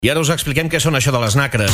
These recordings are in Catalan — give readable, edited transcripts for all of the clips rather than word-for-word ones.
I ara us expliquem què són això de les nacres.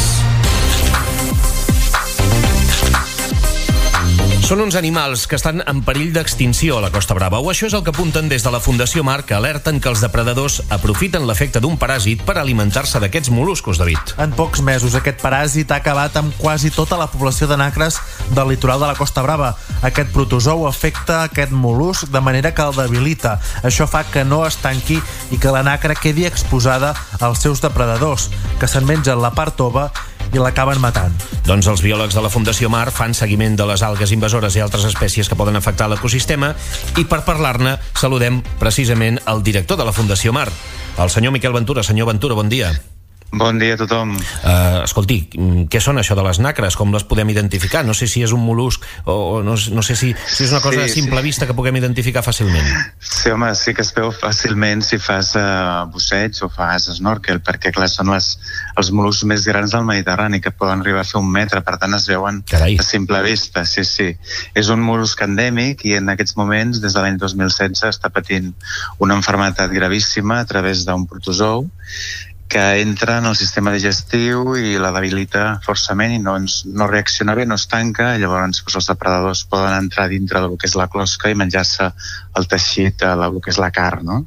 Són uns animals que estan en perill d'extinció a la Costa Brava, o això és el que apunten des de la Fundació Mar, que alerten que els depredadors aprofiten l'efecte d'un paràsit per alimentar-se d'aquests moluscos, David. En pocs mesos, aquest paràsit ha acabat amb quasi tota la població de nacres del litoral de la Costa Brava. Aquest protozou afecta aquest molusc de manera que el debilita. Això fa que no es tanqui i que la nacra quedi exposada als seus depredadors, que se'n mengen la part tova i l'acaben matant. Doncs els biòlegs de la Fundació Mar fan seguiment de les algues invasores i altres espècies que poden afectar l'ecosistema, i per parlar-ne saludem precisament el director de la Fundació Mar, el senyor Miquel Ventura. Senyor Ventura, bon dia. Bon dia a tothom. Escolti, què són això de les nacres? Com les podem identificar? No sé si és un molusc o no sé si és una cosa a simple vista que puguem identificar fàcilment. Sí, home, sí que es veu fàcilment si fas busseig o fas snorkel, perquè clar, són els mol·luscs més grans del Mediterrani, que poden arribar a fer 1 metre, per tant es veuen a simple vista. Sí. És un mol·lusc endèmic i en aquests moments, des de l'any 2016, està patint una malaltia gravíssima a través d'un protozou que entra en el sistema digestiu i la debilita forçament i no reacciona bé, no es tanca, i llavors els depredadors poden entrar dintre del que és la closca i menjar-se el teixit, el que és la carn, no?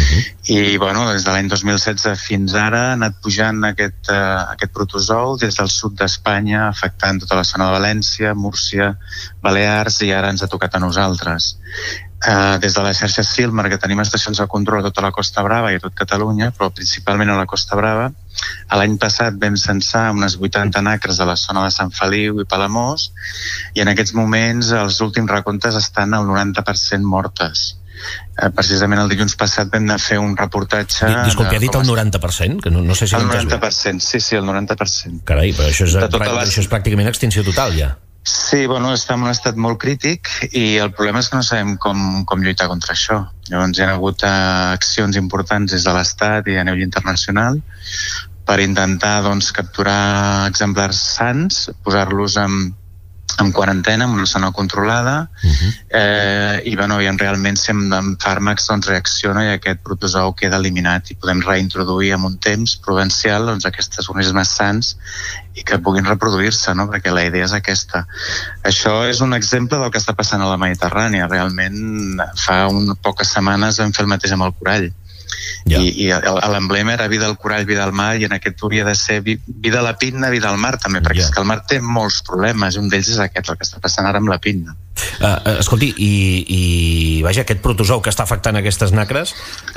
I bueno, des de l'any 2016 fins ara ha anat pujant aquest protozou des del sud d'Espanya, afectant tota la zona de València, Múrcia, Balears, i ara ens ha tocat a nosaltres. Des de la xarxa Silmar, que tenim estacions de control a tota la Costa Brava i a tot Catalunya, però principalment a la Costa Brava, l'any passat vam censar unes 80 nacres a la zona de Sant Feliu i Palamós, i en aquests moments els últims recomptes estan al 90% mortes. Precisament el dilluns passat vam anar a fer un reportatge... Disculpi, ha dit el 90%? Que no sé si el 90%, sí, el 90%. Carai, però això és pràcticament extinció total, ja. Sí, bueno, està en un estat molt crític i el problema és que no sabem com lluitar contra això. Llavors hi ha hagut accions importants des de l'Estat i a nivell internacional per intentar capturar exemplars sans, posar-los en quarantena, en una zona controlada, i realment si amb fàrmacs reacciona i aquest protozou queda eliminat i podem reintroduir en un temps prudencial aquests organismes sans i que puguin reproduir-se, no? Perquè la idea és aquesta. Això és un exemple del que està passant a la Mediterrània. Realment fa poques setmanes vam fer el mateix amb el corall. I l'emblema era vida al corall, vida al mar, i en aquest hauria de ser vida a la pinna, vida al mar també, perquè és que el mar té molts problemes, i un d'ells és aquest, el que està passant ara amb la pinna. Escolti, i vaja, aquest protozou que està afectant aquestes nacres,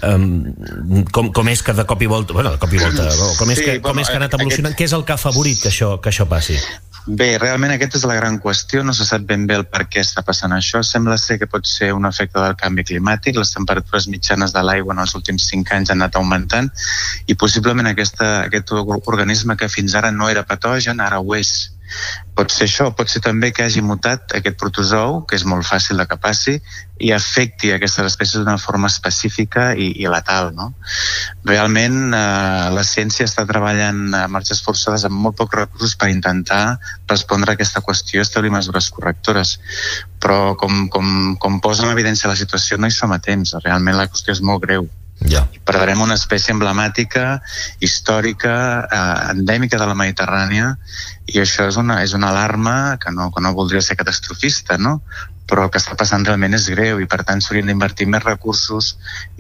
com és que de cop i volta, com és que ha anat evolucionant? Què és el que ha afavorit que això passi? Bé, realment aquesta és la gran qüestió, no se sap ben bé el per què està passant això. Sembla ser que pot ser un efecte del canvi climàtic, les temperatures mitjanes de l'aigua en els últims 5 anys han anat augmentant i possiblement aquest organisme que fins ara no era patogen, ara ho és. Pot ser això, pot ser també que hagi mutat aquest protozou, que és molt fàcil de que passi, i afecti aquestes espècies d'una forma específica i letal, no? Realment la ciència està treballant a marxes forçades amb molt pocs recursos per intentar respondre a aquesta qüestió i establir mesures correctores, però com posa en evidència la situació no hi som a temps, realment la qüestió és molt greu. Perdrem una espècie emblemàtica, històrica, endèmica de la Mediterrània, i això és una alarma que no voldria ser catastrofista, no? Però el que està passant realment és greu i per tant s'haurien d'invertir més recursos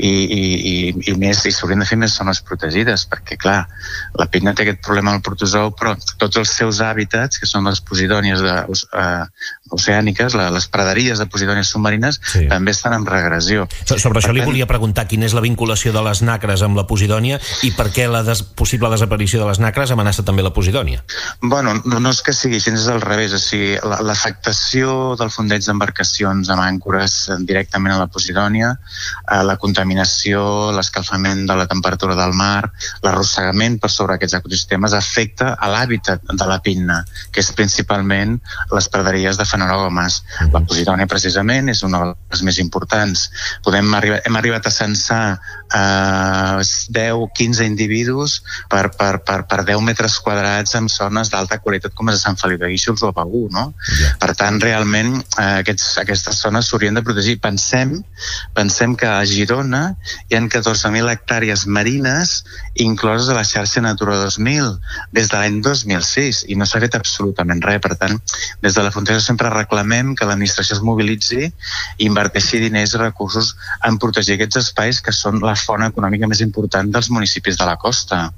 i s'haurien de fer més zones protegides, perquè clar, la pinna té aquest problema del protozou, però tots els seus hàbitats, que són les posidònies oceàniques, les praderies de posidònies submarines, també estan en regressió. Sobre això li volia preguntar quina és la vinculació de les nacres amb la posidònia i per què la possible desaparició de les nacres amenaça també la posidònia. Bueno, no és que sigui així, és al revés, o sigui, l'afectació del fondeig d'embarcacions amb àncores directament a la posidònia, la contaminació, l'escalfament de la temperatura del mar, l'arrossegament per sobre aquests ecosistemes afecta a l'hàbitat de la pinna, que és principalment les praderies de fanerogomes. La posidònia precisament és una de les més importants. Hem arribat a censar 10-15 individus per 10 metres quadrats en zones d'alta qualitat com és a Sant Feliu de Guíxols o a Begur, no? Per tant, realment, aquests aquestes zones s'haurien de protegir. Pensem que a Girona hi ha 14.000 hectàrees marines incloses a la xarxa Natura 2000 des de l'any 2006 i no s'ha fet absolutament res. Per tant, des de la Fundació sempre reclamem que l'administració es mobilitzi i inverteixi diners i recursos en protegir aquests espais que són la font econòmica més important dels municipis de la costa.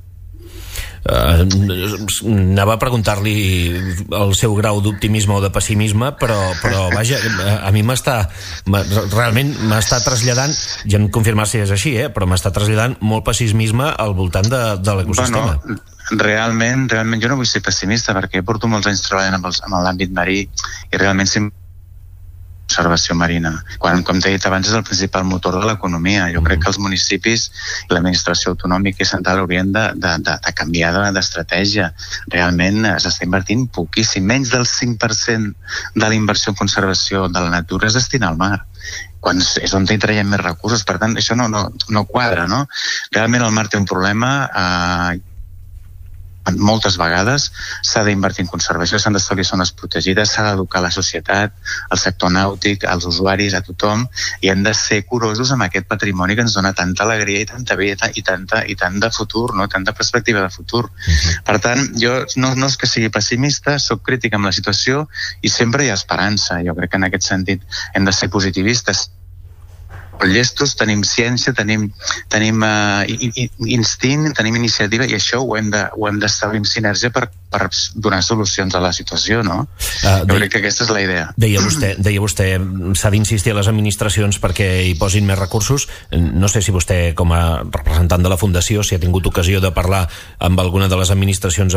Anava a preguntar-li el seu grau d'optimisme o de pessimisme, però vaja, a mi realment m'està traslladant, ja em confirmar si és així, però m'està traslladant molt pessimisme al voltant de l'ecosistema. Bueno, realment jo no vull ser pessimista perquè porto molts anys treballant amb l'àmbit marí i realment sempre conservació marina. Quan, com t'he dit abans, és el principal motor de l'economia. Jo crec que els municipis i l'administració autonòmica i central haurien de canviar d'estratègia. Realment s'està invertint poquíssim. Menys del 5% de la inversió en conservació de la natura es destina al mar, quan és on hi traiem més recursos. Per tant, això no quadra, no? Realment el mar té un problema. Moltes vegades s'ha d'invertir en conservació, s'han d'establir zones protegides, s'ha d'educar la societat, el sector nàutic, els usuaris, a tothom, i hem de ser curosos amb aquest patrimoni que ens dona tanta alegria i tanta vida i tant de futur, no? Tanta perspectiva de futur. Per tant, jo no és que sigui pessimista, soc crític amb la situació i sempre hi ha esperança. Jo crec que en aquest sentit hem de ser positivistes. Llestos, tenim ciència, tenim instint, tenim iniciativa i això ho hem d'establir en sinergia per donar solucions a la situació, no? Jo crec que aquesta és la idea. Deia vostè, s'ha d'insistir a les administracions perquè hi posin més recursos. No sé si vostè, com a representant de la Fundació, si ha tingut ocasió de parlar amb alguna de les administracions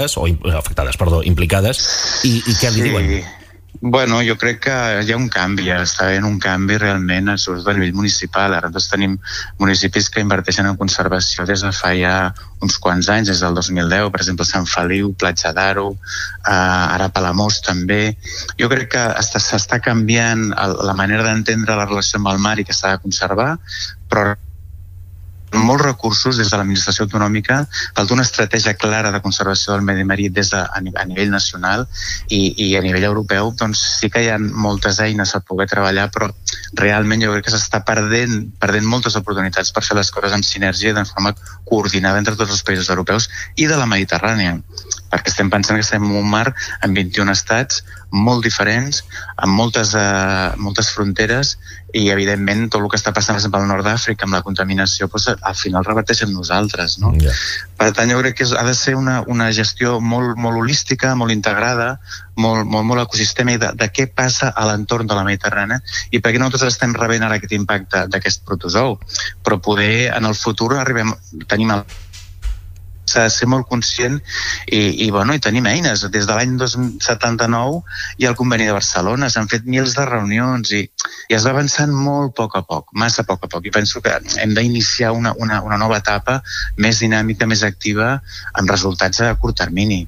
implicades, i què li diuen? Bueno, jo crec que hi ha un canvi, està havent un canvi realment, sobretot a nivell municipal. Ara tenim municipis que inverteixen en conservació des de fa ja uns quants anys, des del 2010, per exemple Sant Feliu, Platja d'Aro, ara Palamós també. Jo crec que s'està canviant la manera d'entendre la relació amb el mar i que s'ha de conservar, però molts recursos des de l'administració autonòmica, falta una estratègia clara de conservació del medi marí a nivell nacional i a nivell europeu, doncs sí que hi ha moltes eines per poder treballar, però realment jo crec que s'està perdent moltes oportunitats per fer les coses amb sinergia de forma coordinada entre tots els països europeus i de la Mediterrània, perquè estem pensant que estem en un mar amb 21 estats molt diferents, amb moltes fronteres i evidentment tot el que està passant al nord d'Àfrica amb la contaminació al final reverteix en nosaltres, no? Yeah. Per tant jo crec que ha de ser una gestió molt holística, molt integrada, molt ecosistema i de què passa a l'entorn de la Mediterrània i per què nosaltres estem rebent ara aquest impacte d'aquest protozou, però poder en el futur tenim s'ha de ser molt conscient i tenim eines. Des de l'any 79 hi ha el Conveni de Barcelona, s'han fet mils de reunions i es va avançant molt a poc a poc, massa a poc a poc, i penso que hem d'iniciar una nova etapa més dinàmica, més activa, amb resultats a curt termini.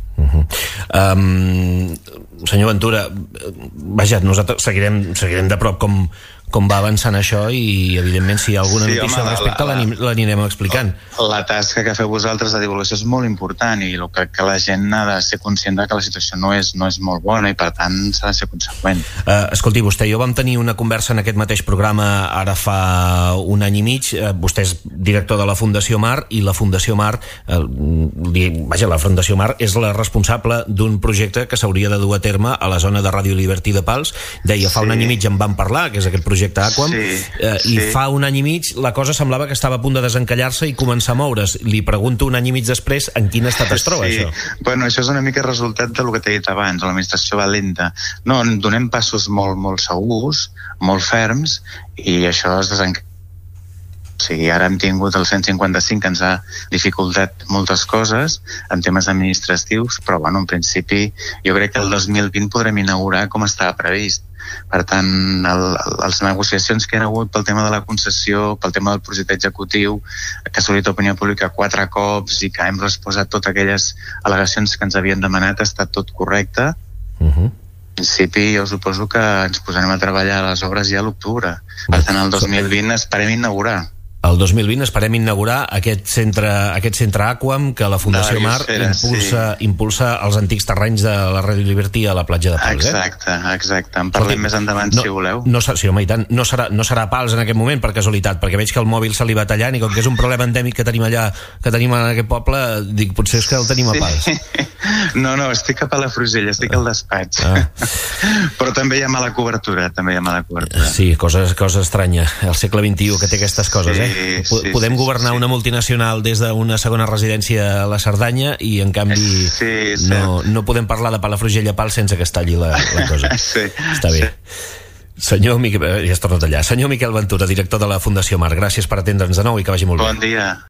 Senyor Ventura, vaja, nosaltres seguirem de prop com va avançant això i evidentment si hi ha alguna notícia al respecte l'anirem explicant. La tasca que feu vosaltres de divulgació és molt important i crec que la gent ha de ser conscient que la situació no és molt bona i per tant s'ha de ser conseqüent. Escolti, vostè i jo vam tenir una conversa en aquest mateix programa ara fa un any i mig. Vostè és director de la Fundació Mar i la Fundació Mar la Fundació Mar és la responsable d'un projecte que s'hauria de dur a terme a la zona de Ràdio Libertí de Pals. Deia, fa un any i mig en vam parlar, que és aquest projecte Aquam, i fa un any i mig la cosa semblava que estava a punt de desencallar-se i començar a moure's. Li pregunto un any i mig després en quin estat es troba això. Bueno, això és una mica resultat del que t'he dit abans, l'administració va lenta. No, donem passos molt segurs, molt ferms, i això es desencalla. O sigui, ara hem tingut el 155 que ens ha dificultat moltes coses en temes administratius, però en principi jo crec que el 2020 podrem inaugurar com estava previst. Per tant, les negociacions que hi ha hagut pel tema de la concessió, pel tema del projecte executiu, que ha sortit a opinió pública 4 cops i que hem respost a totes aquelles al·legacions que ens havien demanat, ha estat tot correcte. En principi, jo suposo que ens posarem a treballar a les obres ja a l'octubre. Per tant, el 2020 esperem inaugurar. El 2020 esperem inaugurar aquest centre Aquam que la Fundació Mar impulsa els antics terrenys de la Radio Liberty a la platja de Pals. Exacte. En parlem més endavant, si voleu. Sí, home, i tant. No serà Pals en aquest moment, per casualitat, perquè veig que el mòbil se li va tallant i com que és un problema endèmic que tenim allà, que tenim en aquest poble, dic, potser és que el tenim a Pals. No, estic a Palafrugell, estic al despatx. Però també hi ha mala cobertura, Sí, cosa estranya. El segle XXI que té aquestes coses, Podem governar una multinacional des d'una segona residència a la Cerdanya i en canvi no podem parlar de Palafrugell a Pals sense que es talli la cosa. Està bé. Senyor Miquel, ja es torna a tallar. Senyor Miquel Ventura, director de la Fundació Mar, gràcies per atendre'ns de nou i que vagi molt bé. Bon dia.